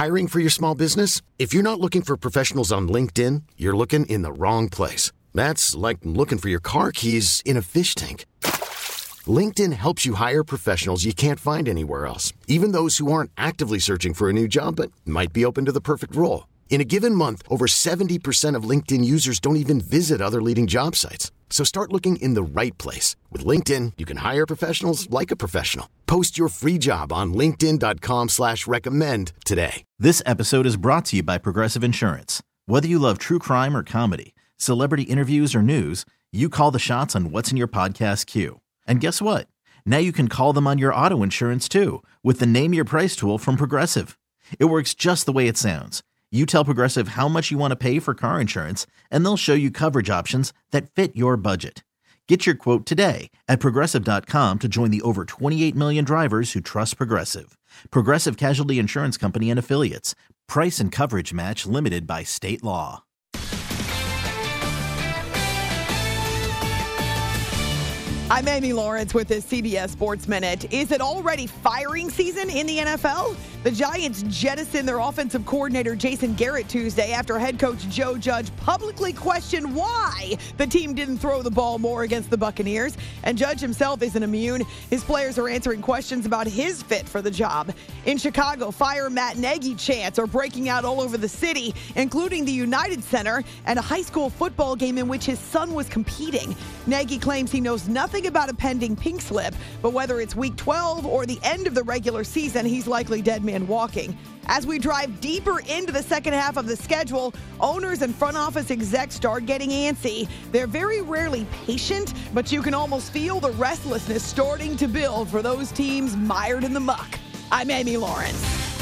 Hiring for your small business? If you're not looking for professionals on LinkedIn, you're looking in the wrong place. That's like looking for your car keys in a fish tank. LinkedIn helps you hire professionals you can't find anywhere else, even those who aren't actively searching for a new job but might be open to the perfect role. In a given month, over 70% of LinkedIn users don't even visit other leading job sites. So start looking in the right place. With LinkedIn, you can hire professionals like a professional. Post your free job on linkedin.com/recommend today. This episode is brought to you by Progressive Insurance. Whether you love true crime or comedy, celebrity interviews or news, you call the shots on what's in your podcast queue. And guess what? Now you can call them on your auto insurance too with the Name Your Price tool from Progressive. It works just the way it sounds. You tell Progressive how much you want to pay for car insurance, and they'll show you coverage options that fit your budget. Get your quote today at Progressive.com to join the over 28 million drivers who trust Progressive. Progressive Casualty Insurance Company and Affiliates. Price and coverage match limited by state law. I'm Amy Lawrence with this CBS Sports Minute. Is it already firing season in the NFL? The Giants jettisoned their offensive coordinator Jason Garrett Tuesday after head coach Joe Judge publicly questioned why the team didn't throw the ball more against the Buccaneers. And Judge himself isn't immune. His players are answering questions about his fit for the job. In Chicago, Fire Matt Nagy chants are breaking out all over the city, including the United Center and a high school football game in which his son was competing. Nagy claims he knows nothing about a pending pink slip, but whether it's week 12 or the end of the regular season, he's likely dead man walking. As we drive deeper into the second half of the schedule, owners and front office execs start getting antsy. They're very rarely patient, but you can almost feel the restlessness starting to build for those teams mired in the muck. I'm Amy Lawrence.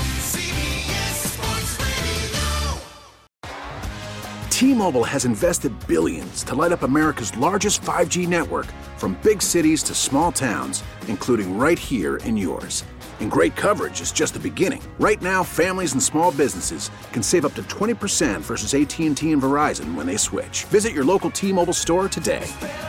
T-Mobile has invested billions to light up America's largest 5G network, from big cities to small towns, including right here in yours. And great coverage is just the beginning. Right now, families and small businesses can save up to 20% versus AT&T and Verizon when they switch. Visit your local T-Mobile store today.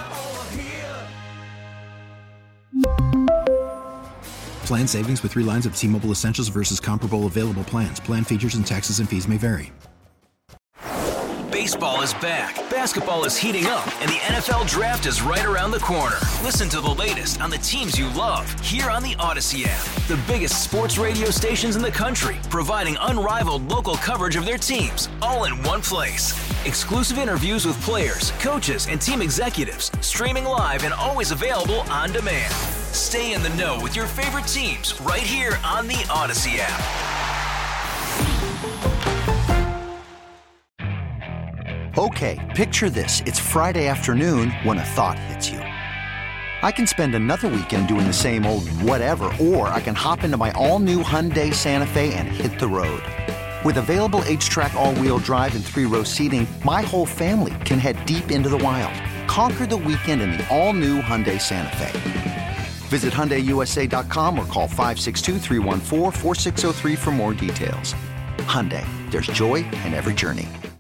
Plan savings with 3 lines of T-Mobile Essentials versus comparable available plans. Plan features and taxes and fees may vary. Baseball is back, basketball is heating up, and the NFL Draft is right around the corner. Listen to the latest on the teams you love here on the Odyssey app. The biggest sports radio stations in the country, providing unrivaled local coverage of their teams, all in one place. Exclusive interviews with players, coaches, and team executives, streaming live and always available on demand. Stay in the know with your favorite teams right here on the Odyssey app. Okay, picture this. It's Friday afternoon when a thought hits you. I can spend another weekend doing the same old whatever, or I can hop into my all-new Hyundai Santa Fe and hit the road. With available H-Track all-wheel drive and 3-row seating, my whole family can head deep into the wild. Conquer the weekend in the all-new Hyundai Santa Fe. Visit HyundaiUSA.com or call 562-314-4603 for more details. Hyundai, there's joy in every journey.